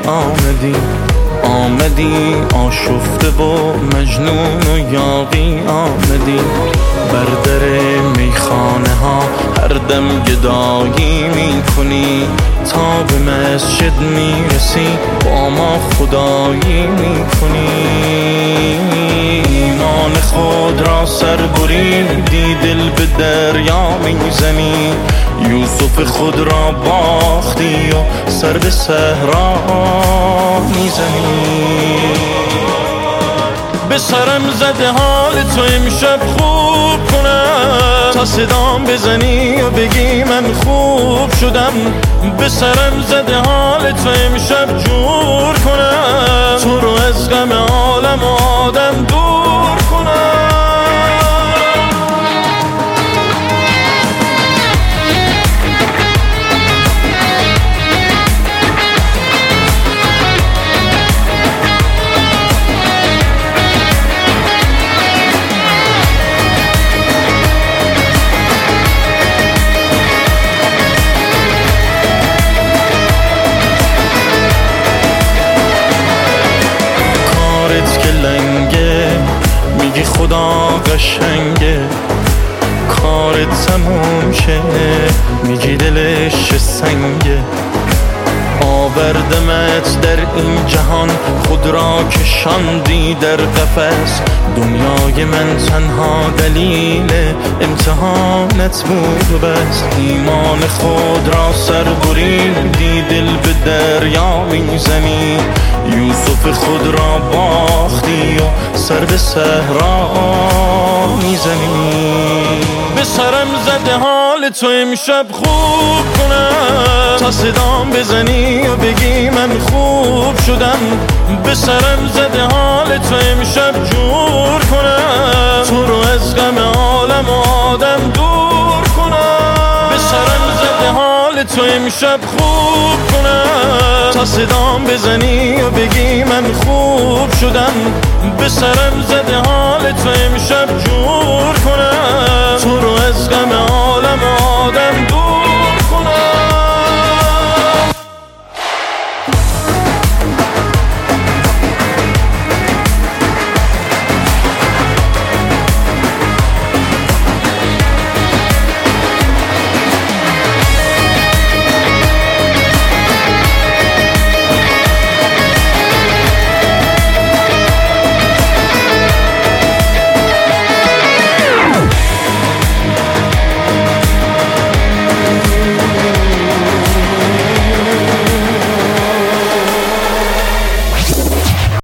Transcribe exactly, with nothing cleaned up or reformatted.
آمدی آمدی آشفته و مجنون و یاغی آمدی بر در میخانه ها هر دم گدایی میکنی تا به مسجد میرسی با ما خدایی میکنی ایمان خود را سر بریدی دل به دریا میزنی یوسف خود را باختی و سر به صحرا میزنی به سرم زده حال تو امشب خوب کنم تا صدام بزنی و بگی من خوب شدم به سرم زده حال تو امشب جور کنم تو رو از غم عالم و آدم دور کنم میگی خدا قشنگه کارت تموم شه میگی دلش سنگه آوردمت در این جهان خود را کشاندی در قفس دنیای من تنها دلیل امتحانت بود و بس ایمان خود را سر بریدی دل به دریا میزنی یوسف خود را باختی و سر به صحرا میزنی به سرم زده حال تو امشب خوب کنم تا صدام بزنی و بگی من خوب شدم به سرم زده حال تو امشب جور کنم تو رو از غم عالم و آدم دور کنم به سرم زده حال تو امشب خوب کنم تا صدام بزنی و بگی من خوب شدم به سرم زده حال تو امشب جور کنم تو رو از غم عالم و آدم دور